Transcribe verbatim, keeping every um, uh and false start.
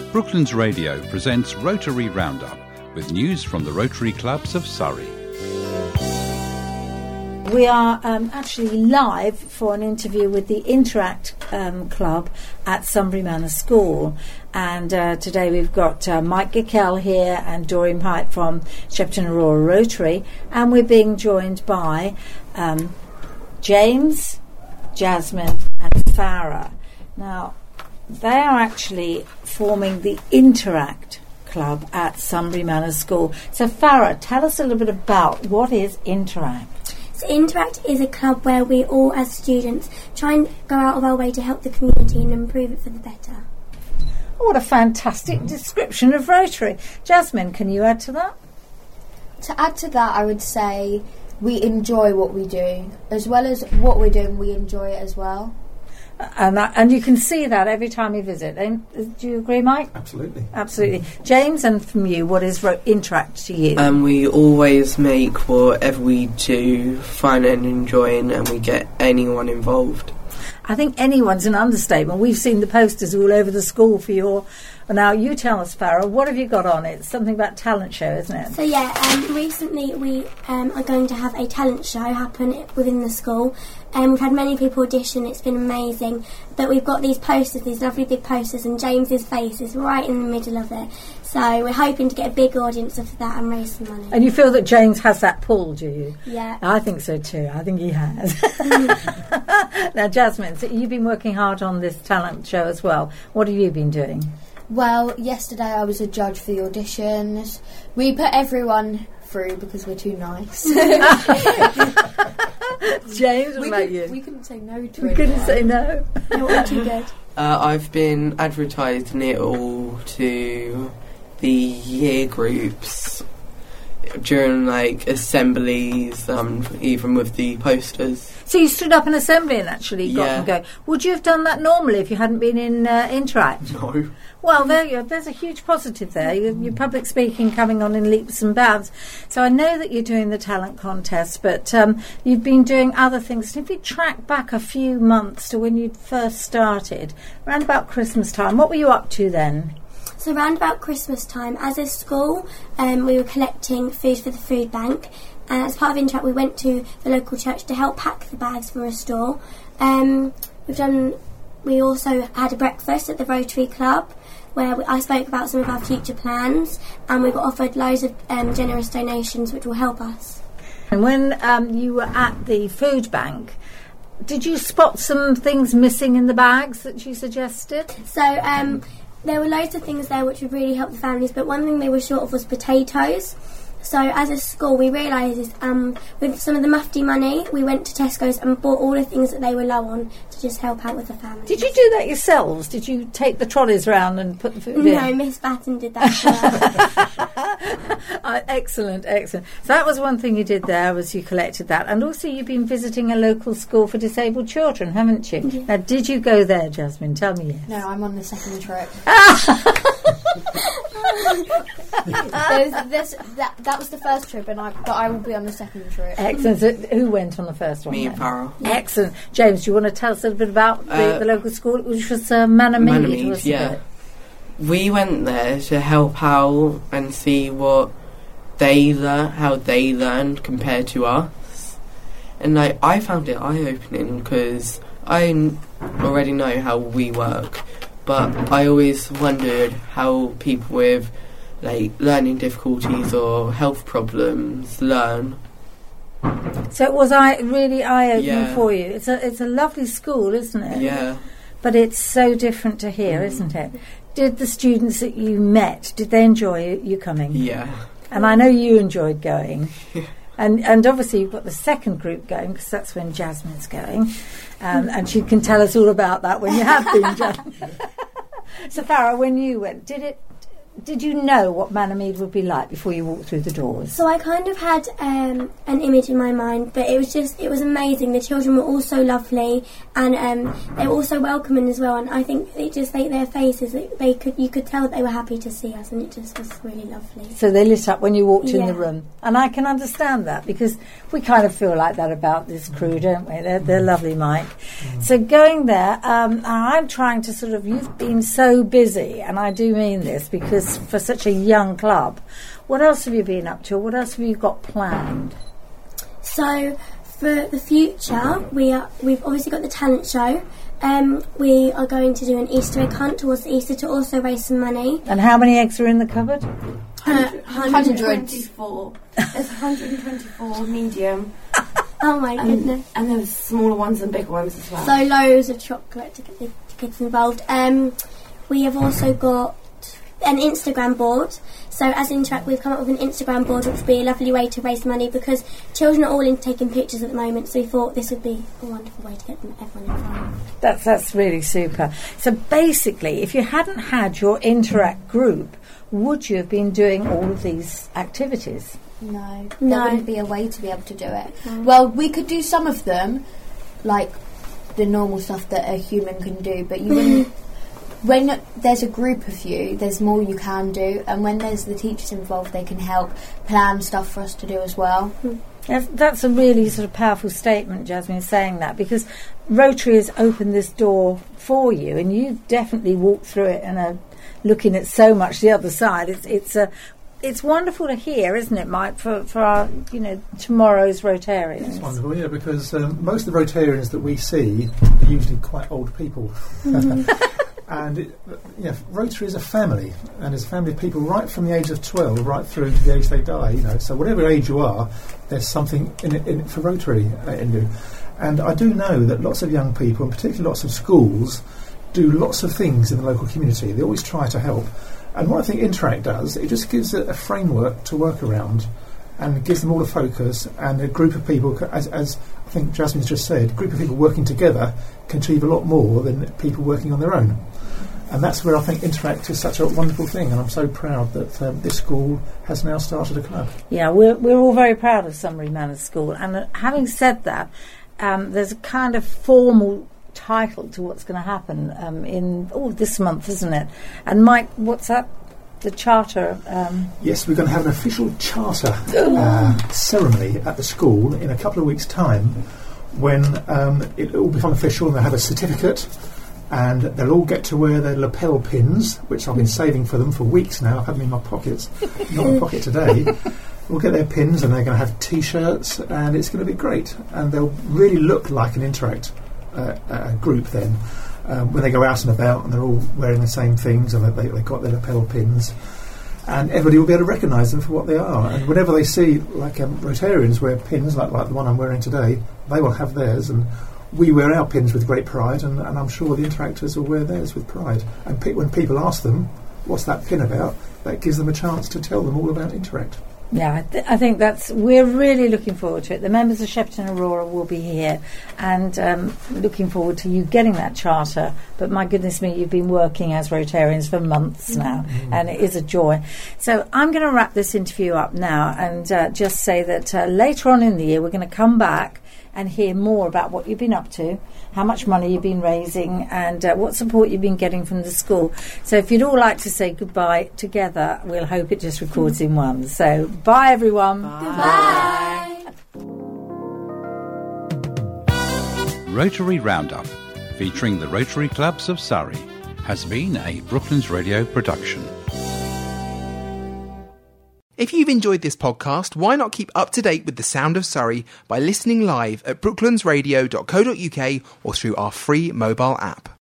Brooklands Radio presents Rotary Roundup with news from the Rotary Clubs of Surrey. We are um, actually live for an interview with the Interact um, Club at Sunbury Manor School. And uh, today we've got uh, Mike Gickel here and Doreen Pite from Shepperton Aurora Rotary. And we're being joined by um, James, Jasmine and Farah. Now, they are actually forming the Interact Club at Sunbury Manor School. So Farah, tell us a little bit about what is Interact. So Interact is a club where we all, as students, try and go out of our way to help the community and improve it for the better. Oh, what a fantastic description of Rotary. Jasmine, can you add to that? To add to that, I would say we enjoy what we do. As well as what we're doing, we enjoy it as well. And that, and you can see that every time you visit. And, do you agree, Mike? Absolutely. Absolutely. James, and from you, what is Ro- Interact to you? Um, we always make whatever we do fun and enjoying, and we get anyone involved. I think anyone's an understatement. We've seen the posters all over the school for your... Now, you tell us, Farah, what have you got on it? It's something about talent show, isn't it? So, yeah, um, recently we um, are going to have a talent show happen within the school. Um, we've had many people audition, it's been amazing. But we've got these posters, these lovely big posters, and James's face is right in the middle of it. So we're hoping to get a big audience of that and raise some money. And you feel that James has that pull, do you? Yeah. I think so too. I think he has. Now, Jasmine, so you've been working hard on this talent show as well. What have you been doing? Well, yesterday I was a judge for the auditions. We put everyone through because we're too nice. James, what we about could, you? We couldn't say no to We it. couldn't say no. No, we're too good. Uh, I've been advertising it all to the year groups during like assemblies, um, even with the posters. So you stood up in assembly and actually got Yeah. them going. Would you have done that normally if you hadn't been in uh, Interact? No. Well, there you go. There's a huge positive there. Your, your public speaking coming on in leaps and bounds. So I know that you're doing the talent contest, but um, you've been doing other things. If you track back a few months to when you first started, around about Christmas time, what were you up to then? So around about Christmas time, as a school, um, we were collecting food for the food bank. And as part of Interact, we went to the local church to help pack the bags for a store. Um, we've done. We also had a breakfast at the Rotary Club, where we, I spoke about some of our future plans, and we got offered loads of um, generous donations which will help us. And when um, you were at the food bank, did you spot some things missing in the bags that you suggested? So um, there were loads of things there which would really help the families, but one thing they were short of was potatoes. So as a school, we realised um, with some of the mufti money, we went to Tesco's and bought all the things that they were low on to just help out with the families. Did you do that yourselves? Did you take the trolleys round and put the food in? No, Miss Batten did that for us. uh, excellent, excellent. So that was one thing you did there, was you collected that. And also you've been visiting a local school for disabled children, haven't you? Yeah. Now, did you go there, Jasmine? Tell me yes. No, I'm on the second trip. Ah! this, that, that was the first trip, and I, but I will be on the second trip. Excellent. So who went on the first one? Me then? and Farah. Excellent. James, do you want to tell us a little bit about the, Uh, the local school, which was uh, Manor Mead, Manor wasn't yeah. it? We went there to help out and see what they learn, how they learned compared to us. And like, I found it eye-opening because I n- already know how we work, but I always wondered how people with like learning difficulties or health problems learn. So it was eye, really eye-opening Yeah. for you. It's a it's a lovely school, isn't it? Yeah. But it's so different to here, Mm. isn't it? Did the students that you met, did they enjoy you coming? Yeah. And I know you enjoyed going. And and obviously you've got the second group going, because that's when Jasmine's going. Um, and she can tell us all about that when you have been, Jasmine. So Farah, when you went, did it did you know what Manor would be like before you walked through the doors? So I kind of had um, an image in my mind, but it was just, it was amazing. The children were all so lovely, and um, they were also welcoming as well. And I think it just, they, their faces, it, they could, you could tell that they were happy to see us, and it just was really lovely. So they lit up when you walked Yeah. in the room, and I can understand that because we kind of feel like that about this crew, don't we? They're, they're lovely, Mike. So going there, um, I'm trying to sort of, you've been so busy, and I do mean this because for such a young club, what else have you been up to? What else have you got planned? So for the future, we are, we've obviously got the talent show. Um, we are going to do an Easter egg hunt towards Easter to also raise some money. And how many eggs are in the cupboard? Uh, one hundred twenty-four. There's one hundred twenty-four medium. Oh my and, goodness. and there's smaller ones and bigger ones as well. So loads of chocolate to get the kids involved. Um, we have also got an Instagram board. So as Interact, we've come up with an Instagram board, which would be a lovely way to raise money because children are all in taking pictures at the moment. So we thought this would be a wonderful way to get them, everyone involved. That's that's really super. So basically, if you hadn't had your Interact group, would you have been doing all of these activities? No, No. there wouldn't be a way to be able to do it. Well, we could do some of them, like the normal stuff that a human can do, but you wouldn't. When there's a group of you, there's more you can do, and when there's the teachers involved, they can help plan stuff for us to do as well. That's, that's a really sort of powerful statement, Jasmine, saying that, because Rotary has opened this door for you, and you've definitely walked through it and are looking at so much the other side. It's it's a it's wonderful to hear, isn't it, Mike, for, for our, you know, tomorrow's Rotarians? It's wonderful, yeah, because um, most of the Rotarians that we see are usually quite old people. And it, you know, Rotary is a family, and it's a family of people right from the age of twelve right through to the age they die. You know, so whatever age you are, there's something in it, in it for Rotary uh, in you. And I do know that lots of young people, and particularly lots of schools, do lots of things in the local community. They always try to help. And what I think Interact does, it just gives a, a framework to work around, and gives them all a focus and a group of people, as, as I think Jasmine's just said, a group of people working together can achieve a lot more than people working on their own. And that's where I think Interact is such a wonderful thing, and I'm so proud that um, this school has now started a club. Yeah, we're we're all very proud of Sunbury Manor School. And uh, having said that, um, there's a kind of formal title to what's going to happen um, in oh this month, isn't it? And Mike, what's that? The charter. Um, Yes, we're going to have an official charter uh, ceremony at the school in a couple of weeks' time, when um, it will become official, and they'll have a certificate. And they'll all get to wear their lapel pins, which I've been saving for them for weeks now. I've had them in my pockets, not in my pocket today. We'll get their pins, and they're going to have T-shirts, and it's going to be great. And they'll really look like an Interact uh, uh, group then, um, when they go out and about, and they're all wearing the same things, and they, they've got their lapel pins. And everybody will be able to recognise them for what they are. And whenever they see, like um, Rotarians wear pins, like, like the one I'm wearing today, they will have theirs, and we wear our pins with great pride, and, and I'm sure the Interactors will wear theirs with pride. And pe- when people ask them, what's that pin about, that gives them a chance to tell them all about Interact. Yeah, I, th- I think that's, we're really looking forward to it. The members of Shepperton Aurora will be here, and um, looking forward to you getting that charter. But my goodness me, you've been working as Rotarians for months now, mm-hmm. and it is a joy. So I'm going to wrap this interview up now, and uh, just say that uh, later on in the year we're going to come back and hear more about what you've been up to, how much money you've been raising, and uh, what support you've been getting from the school. So if you'd all like to say goodbye together, we'll hope it just records in one. So bye, everyone. Bye. Rotary Roundup, featuring the Rotary Clubs of Surrey, has been a Brooklands Radio production. If you've enjoyed this podcast, why not keep up to date with the sound of Surrey by listening live at brooklands radio dot co dot uk or through our free mobile app.